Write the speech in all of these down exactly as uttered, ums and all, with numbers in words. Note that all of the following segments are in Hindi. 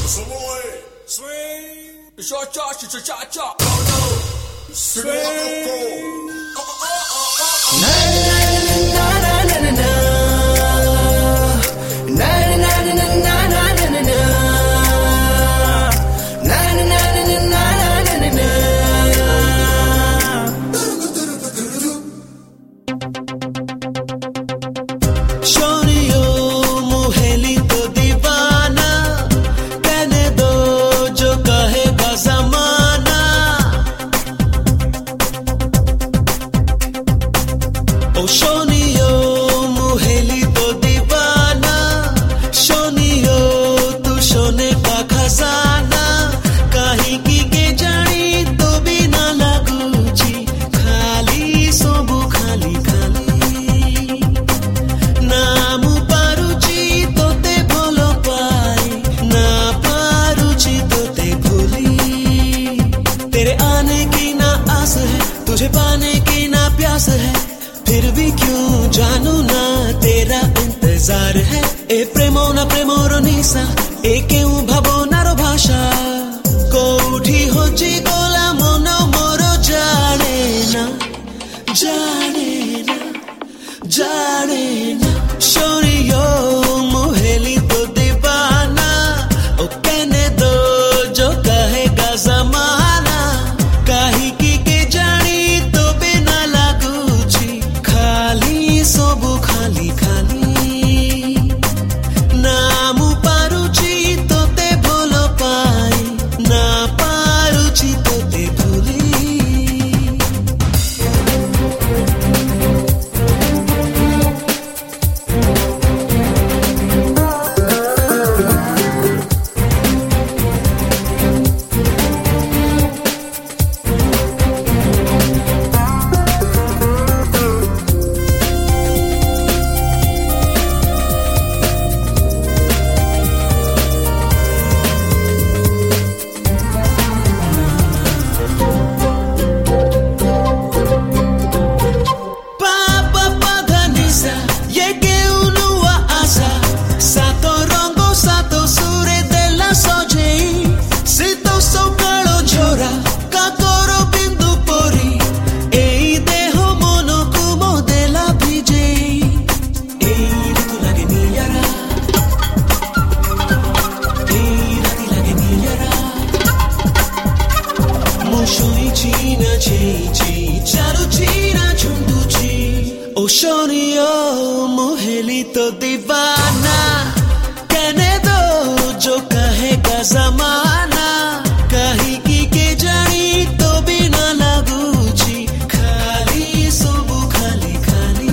Swing. Cha cha cha cha cha. Swing. Na na na na na na na. Na na na na na na na na na. Na na na na na na na na. शोरियो मुहेली तो दीवाना कहने दो जो कहेगा ज़माना ओ शोनियो मुहेली तो दीवाना शोनियो तू सोने का खजाना कहीं की के जानी तो भी ना लगूची खाली सोबू खाली खाली नामु पारुची तोते भोलो पाई ना पारुची तोते भूली तेरे आने की ना आस है तुझे पाने की ना प्यास है फिर भी क्यों जानू ना तेरा इंतजार है ए प्रेमो ना प्रेमो रो निसा ए क्यों भावो ना रो भाषा कोठी होची गोला मोनो मोरो जाने ना जाने ना जाने ना शोरियो मुहेली तो दीवाना ओ कहने दो जो कहेगा ज़माना काहे की के जानी तो बिना लागूची खाली सोबू खाली खाली नामु पारुची तोते भोलो पाई ना पारुची तोते भूली ओ शोनियो मुहेली तो दीवाना कहने दो जो कहेगा ज़माना कहीं की के जानी तो बिना लागूची खाली सोबू खाली खाली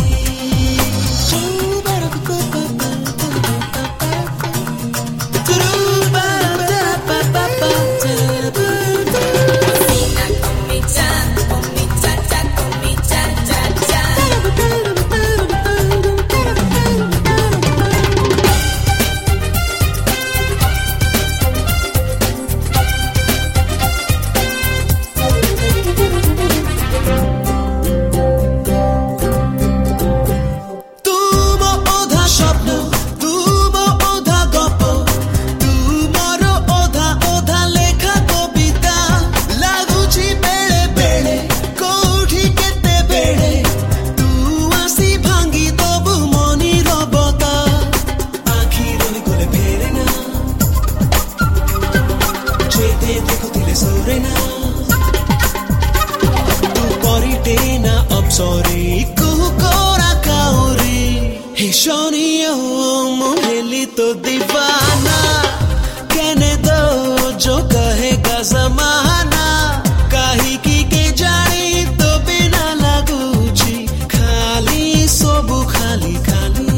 Sorry, kukora kauri. Hey, shoniyo muheli to दीवाना कहने दो जो कहेगा ज़माना काहे की के जानी तो बिना लागूची खाली सोबू खाली खाली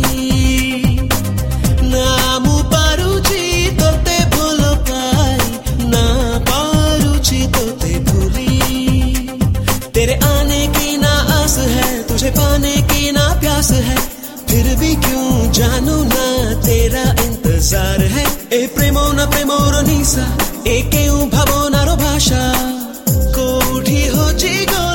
नामु पारुची तोते भूलो पाई ना पारुची तोते भूली तेरे आने की ना आस है तुझे पाने की ना प्यास है फिर भी क्यों जानू ना तेरा इंतजार है ए प्रेमो ना प्रेमो रो निसा ए क्यों भावो ना रो भाषा कोठी हो जीगो